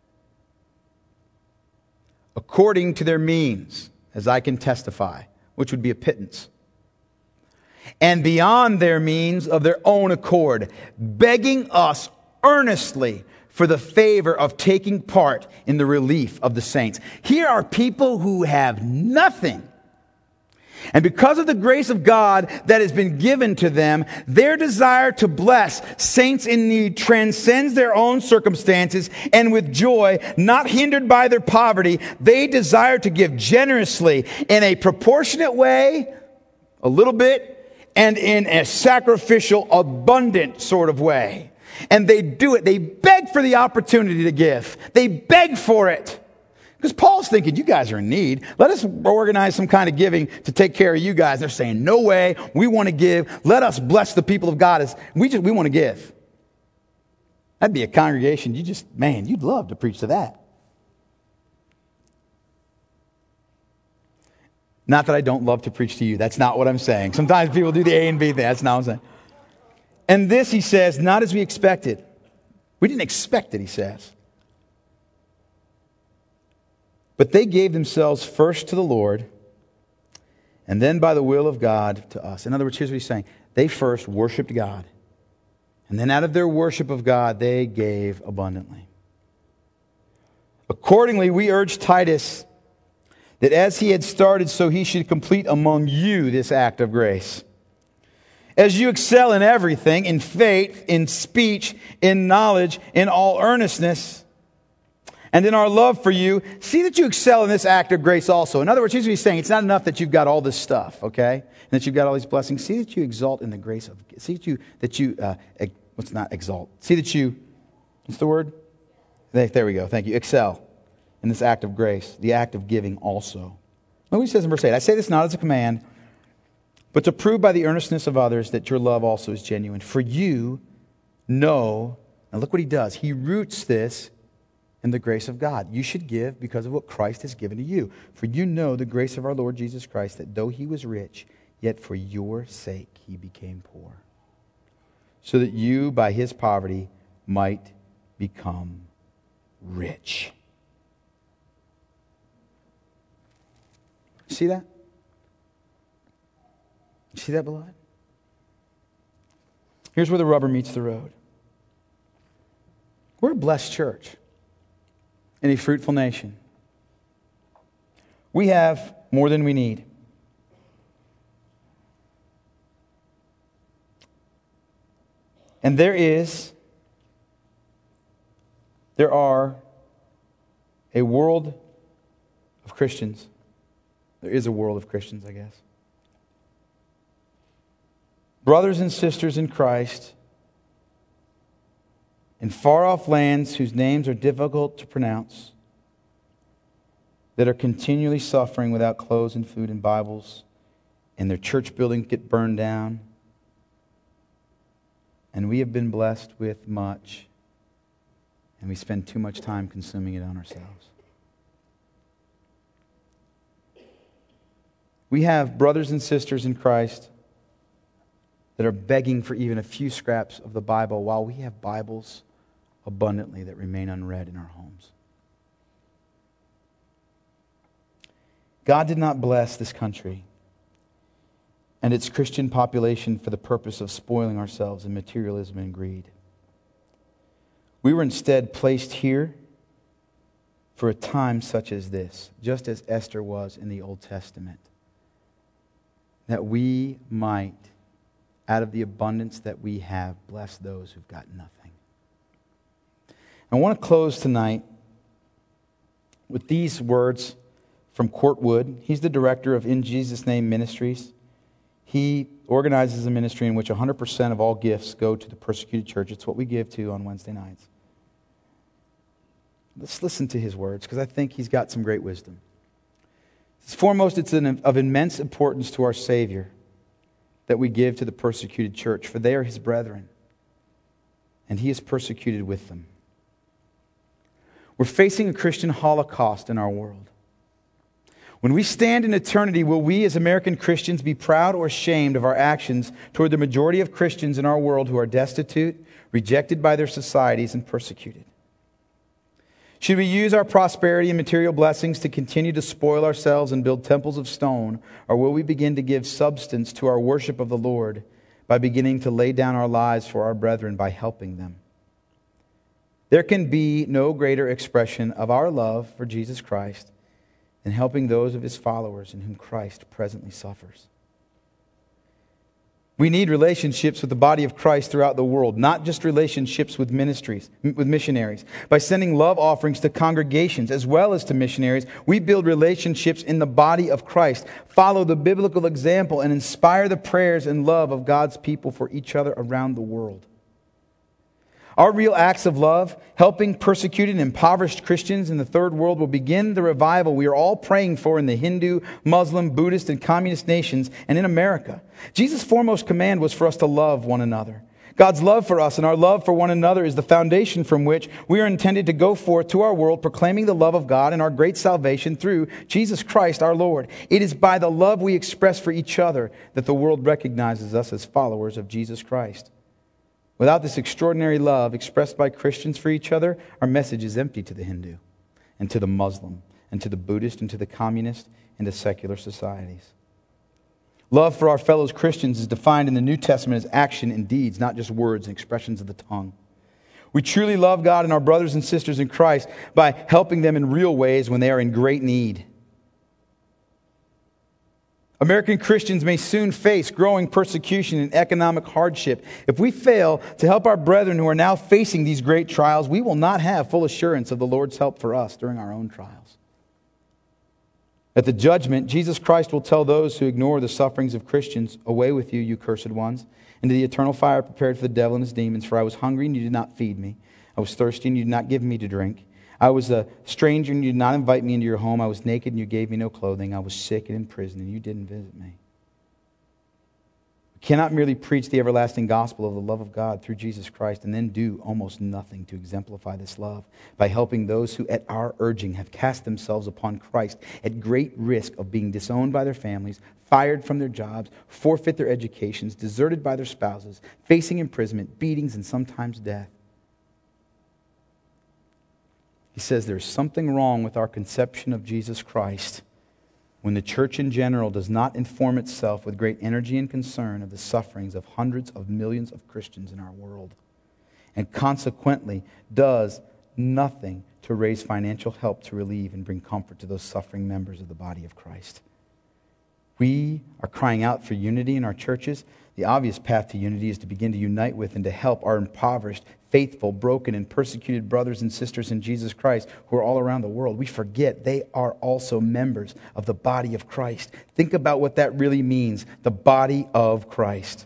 according to their means, as I can testify, which would be a pittance, and beyond their means of their own accord, begging us earnestly for the favor of taking part in the relief of the saints. Here are people who have nothing. And because of the grace of God that has been given to them, their desire to bless saints in need transcends their own circumstances, and with joy, not hindered by their poverty, they desire to give generously in a proportionate way, a little bit, and in a sacrificial, abundant sort of way. And they do it. They beg for the opportunity to give. They beg for it. Because Paul's thinking, you guys are in need. Let us organize some kind of giving to take care of you guys. They're saying, no way. We want to give. Let us bless the people of God. We want to give. That'd be a congregation. You'd love to preach to that. Not that I don't love to preach to you. That's not what I'm saying. Sometimes people do the A and B thing. That's not what I'm saying. And this, he says, not as we expected. We didn't expect it, he says. But they gave themselves first to the Lord, and then by the will of God to us. In other words, here's what he's saying. They first worshiped God, and then out of their worship of God, they gave abundantly. Accordingly, we urge Titus that as he had started, so he should complete among you this act of grace. As you excel in everything, in faith, in speech, in knowledge, in all earnestness, and in our love for you, see that you excel in this act of grace also. In other words, here's what he's saying. It's not enough that you've got all this stuff, okay? And that you've got all these blessings. See that you exalt in the grace of, see that you what's not exalt? See that you, what's the word? There we go. Thank you. Excel in this act of grace, the act of giving also. Look what he says in verse 8. I say this not as a command, but to prove by the earnestness of others that your love also is genuine. For you know, now look what he does. He roots this in the grace of God. You should give because of what Christ has given to you. For you know the grace of our Lord Jesus Christ, that though he was rich, yet for your sake he became poor, so that you by his poverty might become rich. See that? See that, beloved? Here's where the rubber meets the road. We're a blessed church in a fruitful nation. We have more than we need. And there are a world of Christians. There is a world of Christians, I guess. Brothers and sisters in Christ in far-off lands whose names are difficult to pronounce, that are continually suffering without clothes and food and Bibles and their church buildings get burned down. And we have been blessed with much, and we spend too much time consuming it on ourselves. We have brothers and sisters in Christ that are begging for even a few scraps of the Bible, while we have Bibles abundantly that remain unread in our homes. God did not bless this country and its Christian population for the purpose of spoiling ourselves in materialism and greed. We were instead placed here for a time such as this, just as Esther was in the Old Testament, that we might, out of the abundance that we have, bless those who've got nothing. I want to close tonight with these words from Court Wood. He's the director of In Jesus' Name Ministries. He organizes a ministry in which 100% of all gifts go to the persecuted church. It's what we give to on Wednesday nights. Let's listen to his words, because I think he's got some great wisdom. Foremost, it's of immense importance to our Savior that we give to the persecuted church, for they are His brethren, and He is persecuted with them. We're facing a Christian holocaust in our world. When we stand in eternity, will we as American Christians be proud or ashamed of our actions toward the majority of Christians in our world who are destitute, rejected by their societies, and persecuted? Should we use our prosperity and material blessings to continue to spoil ourselves and build temples of stone, or will we begin to give substance to our worship of the Lord by beginning to lay down our lives for our brethren by helping them? There can be no greater expression of our love for Jesus Christ than helping those of His followers in whom Christ presently suffers. We need relationships with the body of Christ throughout the world, not just relationships with missionaries. By sending love offerings to congregations as well as to missionaries, we build relationships in the body of Christ, follow the biblical example, and inspire the prayers and love of God's people for each other around the world. Our real acts of love, helping persecuted and impoverished Christians in the third world, will begin the revival we are all praying for in the Hindu, Muslim, Buddhist, and communist nations and in America. Jesus' foremost command was for us to love one another. God's love for us and our love for one another is the foundation from which we are intended to go forth to our world proclaiming the love of God and our great salvation through Jesus Christ our Lord. It is by the love we express for each other that the world recognizes us as followers of Jesus Christ. Without this extraordinary love expressed by Christians for each other, our message is empty to the Hindu and to the Muslim and to the Buddhist and to the communist and to secular societies. Love for our fellow Christians is defined in the New Testament as action and deeds, not just words and expressions of the tongue. We truly love God and our brothers and sisters in Christ by helping them in real ways when they are in great need. American Christians may soon face growing persecution and economic hardship. If we fail to help our brethren who are now facing these great trials, we will not have full assurance of the Lord's help for us during our own trials. At the judgment, Jesus Christ will tell those who ignore the sufferings of Christians, "Away with you, you cursed ones, into the eternal fire prepared for the devil and his demons. For I was hungry, and you did not feed me. I was thirsty, and you did not give me to drink. I was a stranger, and you did not invite me into your home. I was naked, and you gave me no clothing. I was sick and in prison, and you didn't visit me." We cannot merely preach the everlasting gospel of the love of God through Jesus Christ and then do almost nothing to exemplify this love by helping those who, at our urging, have cast themselves upon Christ at great risk of being disowned by their families, fired from their jobs, forfeit their educations, deserted by their spouses, facing imprisonment, beatings, and sometimes death. He says there's something wrong with our conception of Jesus Christ when the church in general does not inform itself with great energy and concern of the sufferings of hundreds of millions of Christians in our world, and consequently does nothing to raise financial help to relieve and bring comfort to those suffering members of the body of Christ. We are crying out for unity in our churches. The obvious path to unity is to begin to unite with and to help our impoverished, faithful, broken, and persecuted brothers and sisters in Jesus Christ who are all around the world. We forget they are also members of the body of Christ. Think about what that really means, the body of Christ.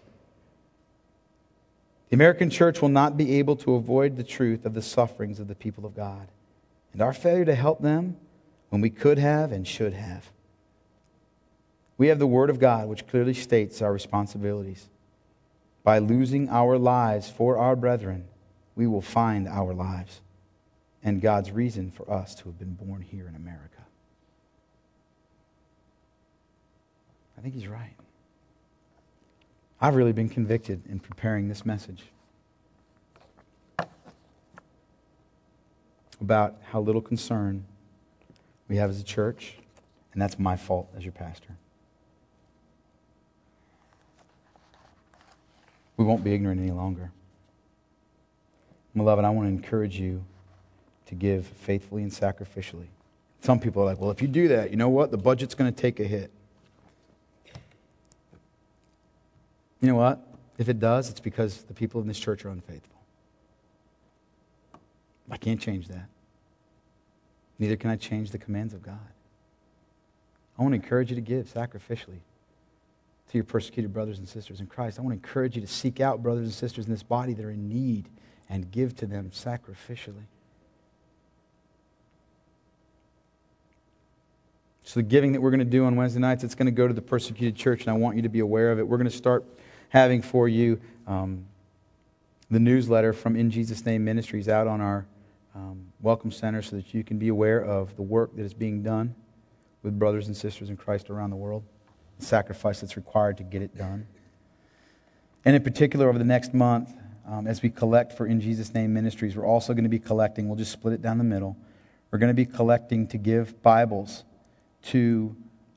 The American church will not be able to avoid the truth of the sufferings of the people of God and our failure to help them when we could have and should have. We have the Word of God, which clearly states our responsibilities. By losing our lives for our brethren, we will find our lives and God's reason for us to have been born here in America. I think he's right. I've really been convicted in preparing this message about how little concern we have as a church, and that's my fault as your pastor. We won't be ignorant any longer. Beloved, I want to encourage you to give faithfully and sacrificially. Some people are like, well, if you do that, you know what? The budget's going to take a hit. You know what? If it does, it's because the people in this church are unfaithful. I can't change that. Neither can I change the commands of God. I want to encourage you to give sacrificially to your persecuted brothers and sisters in Christ. I want to encourage you to seek out brothers and sisters in this body that are in need and give to them sacrificially. So the giving that we're going to do on Wednesday nights, it's going to go to the persecuted church, and I want you to be aware of it. We're going to start having for you the newsletter from In Jesus' Name Ministries out on our Welcome Center so that you can be aware of the work that is being done with brothers and sisters in Christ around the world, the sacrifice that's required to get it done. And in particular, over the next month, as we collect for In Jesus' Name Ministries, we're also going to be collecting, we'll just split it down the middle, we're going to be collecting to give Bibles to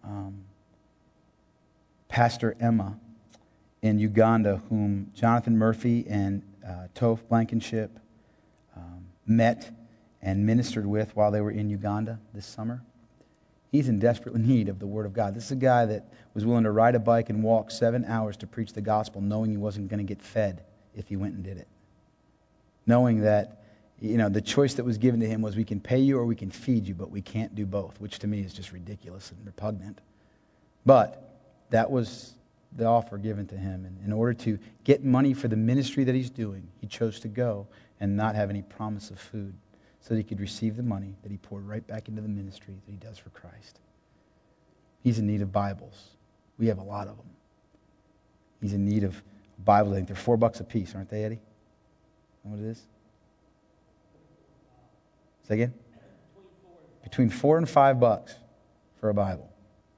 Pastor Emma in Uganda, whom Jonathan Murphy and Toph Blankenship met and ministered with while they were in Uganda this summer. He's in desperate need of the Word of God. This is a guy that was willing to ride a bike and walk 7 hours to preach the gospel, knowing he wasn't going to get fed if he went and did it. Knowing that, the choice that was given to him was, we can pay you or we can feed you, but we can't do both, which to me is just ridiculous and repugnant. But that was the offer given to him. And in order to get money for the ministry that he's doing, he chose to go and not have any promise of food so that he could receive the money that he poured right back into the ministry that he does for Christ. He's in need of Bibles. We have a lot of them. He's in need of Bibles. I think they're $4 a piece, aren't they, Eddie? Know what it is? Say again? Between $4 and $5 for a Bible.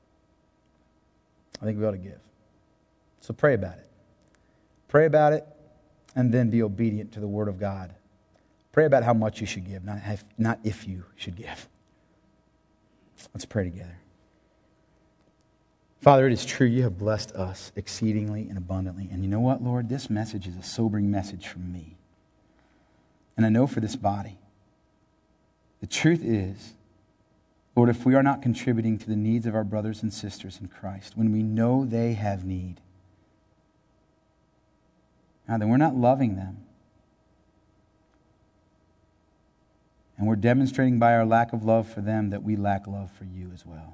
I think we ought to give. So pray about it. Pray about it, and then be obedient to the Word of God. Pray about how much you should give, not if you should give. Let's pray together. Father, it is true, you have blessed us exceedingly and abundantly. And you know what, Lord? This message is a sobering message from me. And I know for this body. The truth is, Lord, if we are not contributing to the needs of our brothers and sisters in Christ, when we know they have need, then we're not loving them. And we're demonstrating by our lack of love for them that we lack love for you as well.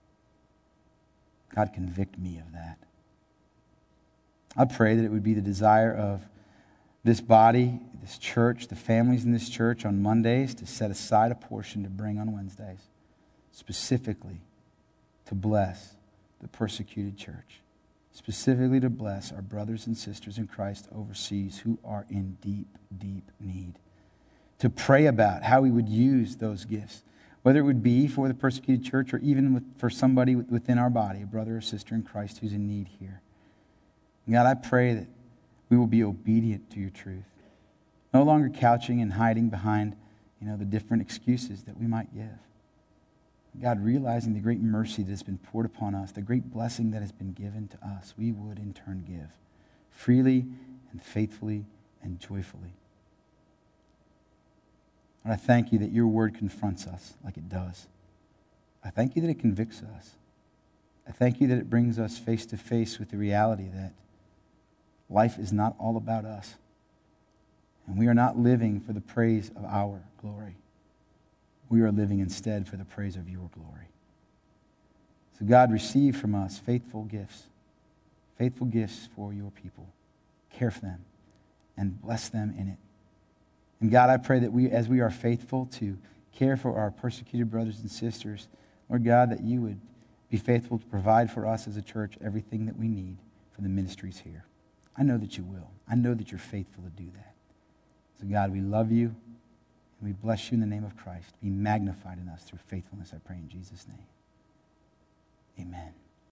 God, convict me of that. I pray that it would be the desire of this body, this church, the families in this church on Mondays to set aside a portion to bring on Wednesdays, specifically to bless the persecuted church, specifically to bless our brothers and sisters in Christ overseas who are in deep, deep need, to pray about how we would use those gifts, whether it would be for the persecuted church or even for somebody within our body, a brother or sister in Christ who's in need here. And God, I pray that we will be obedient to your truth, no longer couching and hiding behind, the different excuses that we might give. God, realizing the great mercy that has been poured upon us, the great blessing that has been given to us, we would in turn give freely and faithfully and joyfully. And I thank you that your word confronts us like it does. I thank you that it convicts us. I thank you that it brings us face to face with the reality that life is not all about us. And we are not living for the praise of our glory. We are living instead for the praise of your glory. So God, receive from us faithful gifts for your people. Care for them and bless them in it. And God, I pray that as we are faithful to care for our persecuted brothers and sisters, Lord God, that you would Be faithful to provide for us as a church everything that we need for the ministries here. I know that you will. I know that you're faithful to do that. So God, we love you and we bless you in the name of Christ. Be magnified in us through faithfulness, I pray in Jesus' name. Amen.